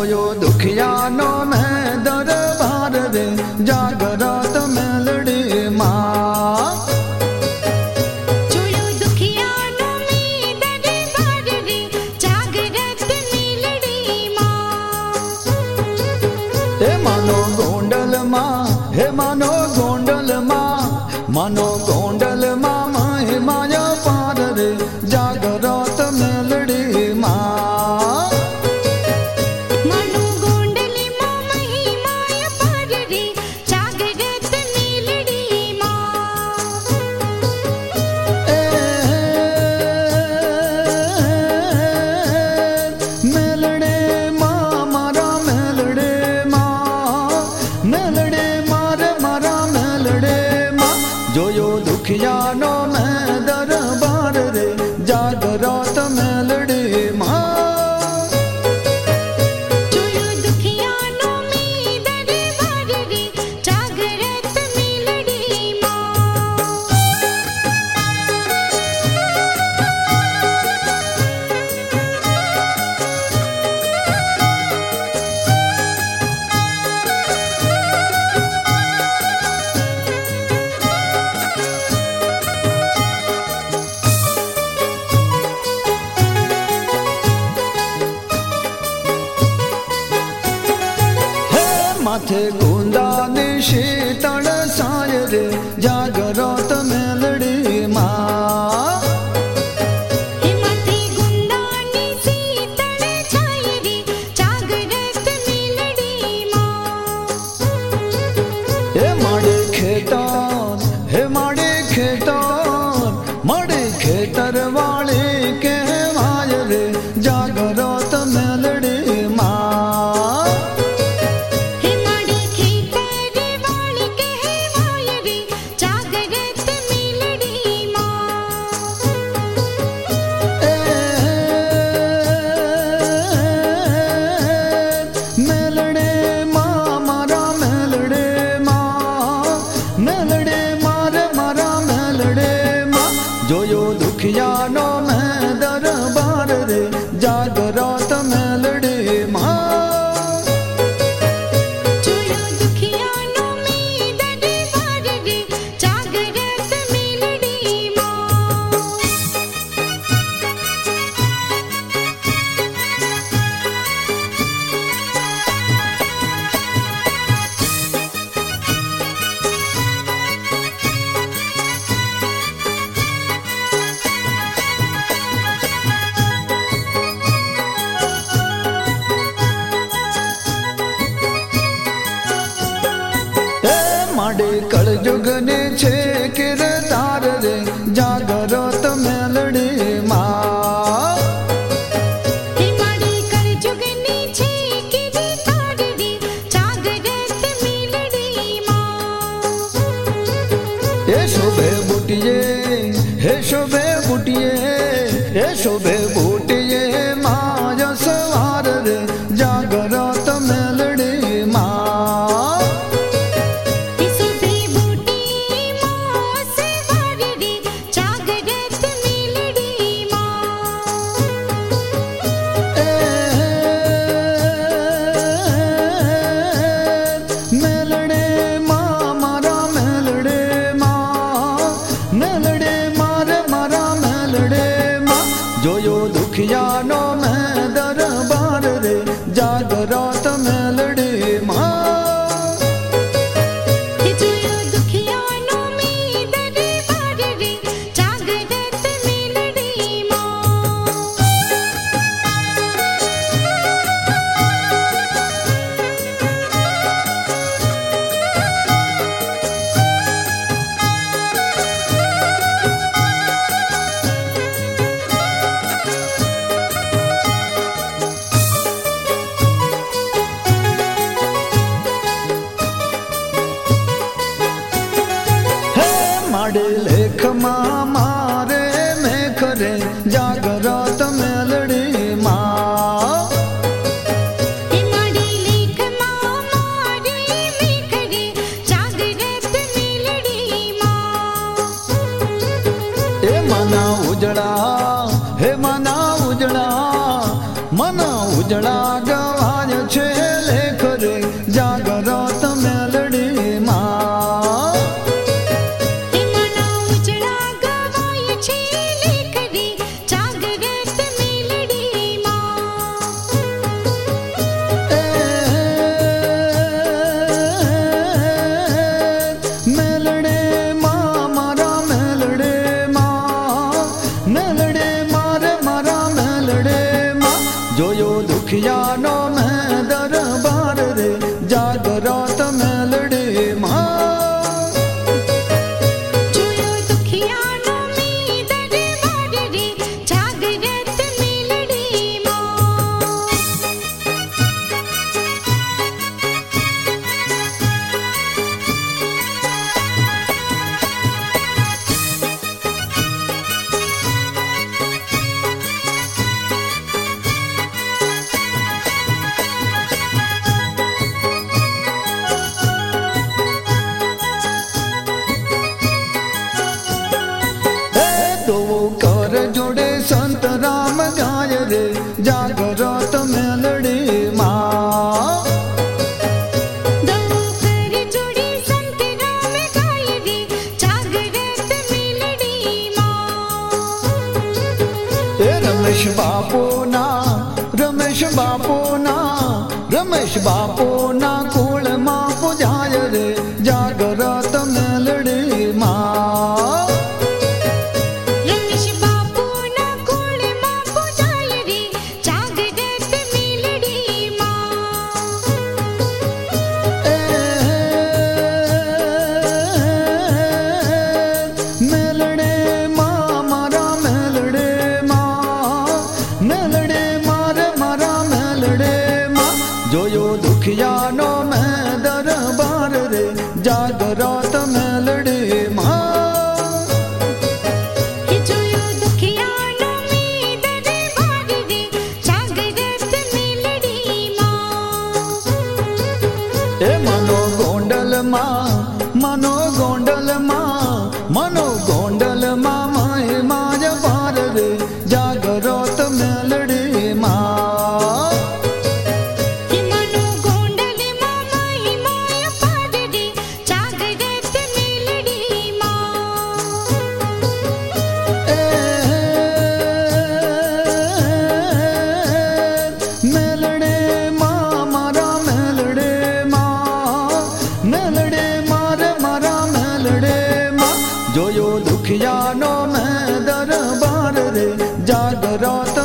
જોયો દુખિયાનો મેં દરબાર રે જાગરત મેલડી માં જોયો દુખિયાનો મેં દરબાર રે જાગરત મેલડી માં હે માનો ગોંડલમાં હે માનો ગોંડલમાં માનો ગોંડલમાં માય માયા પાર રે જાગરત મેલડી માં માનો ગોંડલમાં મહિમાય પાર રે જાગરત મેલડી માં મેલડે માં મારા મેલડે માં મેલડે મારા મેલડે માં જોયો દુખિયાનો મેં દરબાર રે જાગરત મેલડી માં જોયો દુખિયાનો મેં દરબાર રે જાગરત મેલડી માં માથે ગુંદાની શીતળ સાય રે જાગરત મેલડી માં હે માથે ગુંદાની શીતળ છાય રે જાગરત મેલડી માં હે માડે ખેતર હે માડે ખેતર વાળી કહેવાય રે જાગરત મેલડી માં હે માડી ખેતર વાળી કહેવાય રે જાગરત મેલડી માં મેલડે માં મારા મેલડે માં મેલડે મારા મેલડે માં જોયો દુખિયાનો મેં દરબાર રે જાગરત મેલડી માં જોયો દુખિયાનો મેં દરબાર રે જાગરત મેલડી માં માડે કળજુગને છે કિરદાર રે જાગરત મેલડી માં હે માડી કળજુગની છે કિરદાર રે જાગરત મેલડી માં હે શોભે બુટીએ હે શોભે બુટીએ હે શોભે બુટીએ માય સવાર રે જાગરત મેલડી માં હે સુભે બુટી માં સવાર રે જાગરત મેલડી માં મેલડે માં મારા મેલડે માં મેલડે મારા મેલડે માં જોયો દુખિયાનો મેં દરબાર રે જાગરત મેલડી માં હે જોયો દુખિયાનો મેં દરબાર રે જાગરત મેલડી માં હે માડે લેખમાં મારે મેઘ રે જાગરત મેલડી માં હે માડી લેખમાં મારે મેઘ રે જાગરત મેલડી માં હે મના ઉજળા હે મના ઉજળા ગવાય છે दुखियानो में दरबार रे जागरात मेलड़ी माँ जोयो दुखियानो में दरबार रे जागरात मेलड़ी माँ कर जोड़े संत राम गाय रे जागरात मेलड़ी माँ दो कर जोड़े संत राम गाय रे जागरात मेलड़ी माँ रमेश बापू ना रमेश बापू ना रमेश बापू ना कुल माँ पुजाय रे जागरात मेलड़ी माँ रमेश बापू ना कोल माँ पुजाय रे जागरात मेलड़ी माँ मेलड़े माँ मारा मेलड़े माँ मेलड़े मारे मारा मेलड़े माँ जोयो दुखियानो में दरबार रे जागरात मेलड़ी माँ जोयो दुखियानो में दरबार रे जागरात मेलड़ी माँ मनो गोंडल माँ माए माज पार रे जागरात मेलड़ी माँ मनो गोंडल माँ माई माया पार रे जागरात मेलड़ी माँ मेलड़े माँ मारा मेलड़े माँ मेलड़े मारे मारा मेलड़े माँ जोयो दुखियानो में दरबार रे जागरात